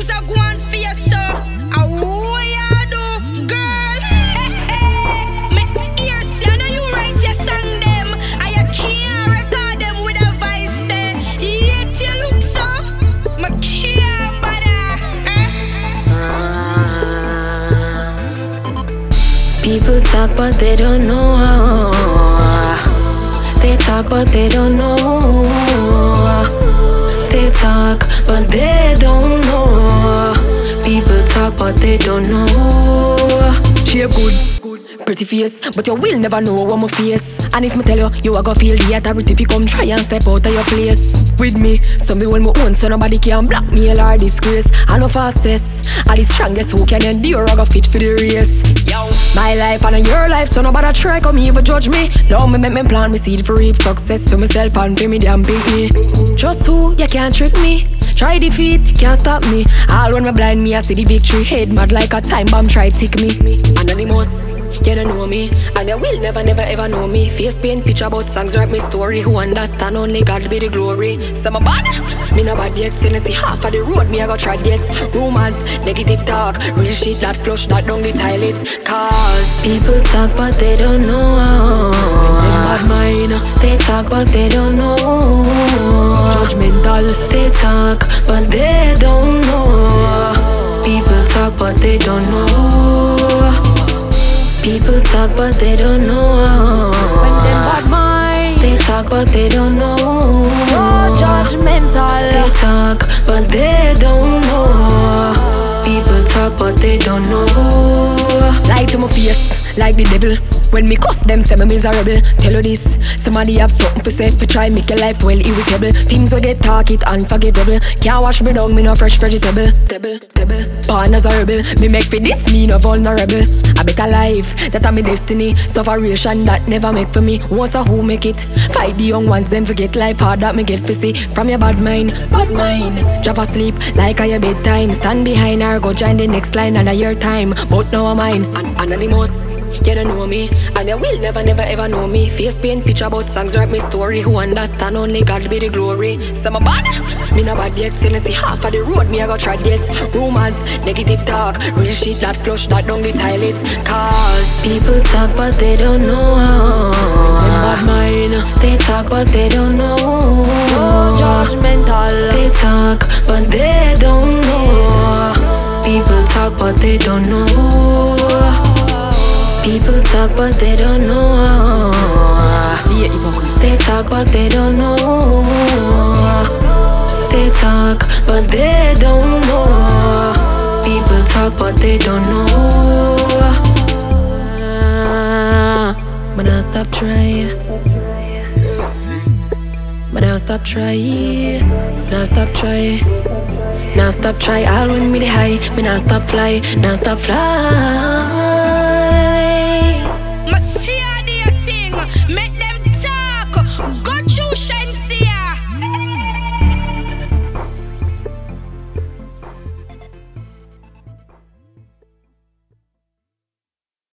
things are going for you, so what you do, girl? Me ears, I know you write your song them, and you can't record them with a voice there. Yet you look so, me can't bother. People talk but they don't know. They talk but they don't know. They talk but they don't know. People talk but they don't know. She a good, pretty face, but you will never know what my face. And if me tell you, you a go feel the authority if you come try and step out of your place. With me, so me hold my own, so nobody can blackmail or disgrace. I know fastest, I the strongest who can endure or go fit for the race. Yo, my life and your life, so nobody try come even judge me. Now me make me plan, me seed for reap success to myself and for me damn pick me. Trust who, you can't trick me. Try defeat, can't stop me. All when me blind me, I see the victory. Head mad like a time bomb, try tick me. Anonymous, you don't know me, and you will never ever know me. Face paint, picture about songs, write me story. Who understand only God be the glory. Some bad, me no bad yet. Still see half of the road, me I go try yet. Rumors, negative talk, real shit that flush that down the toilet. Cause people talk but they don't know. When them bad mind, they talk but they don't know. Judgmental, they talk but they don't know. People talk but they don't know. People talk but they don't know. When them bad mind, they talk but they don't know. So judgmental, they talk but they don't know. People talk but they don't know. Lie to my face, like the devil. When me cuss them, say me miserable. Tell you this, somebody have something for say to try make your life well irritable. Things will get talk it unforgivable. Can't wash me down, me no fresh vegetable. Table, born as a rebel. Me make for this, me no vulnerable. A better life, that a me destiny. Sufferation that never make for me. Once a who make it, fight the young ones, then forget life hard that me get for see. From your bad mind, drop asleep like a your bedtime. Stand behind her, go join the next line and a your time. But now I'm mine, anonymous. You don't know me, and you will never ever know me. Face paint, picture about songs, write me story. Who understand only God be the glory. Some bad, me no bad yet. Still see half of the road, me I go try yet. Rumors, negative talk, real shit that flush that down the toilet. Cause people talk but they don't know. When them bad mind, they talk but they don't know. So judgmental, they talk but they don't know. People talk but they don't know. People talk but they don't know. They talk but they don't know. They talk but they don't know. People talk but they don't know. But I'll stop trying. But I'll stop trying. Now stop trying. Now stop try. All when me the high, me now stop fly. Now stop fly.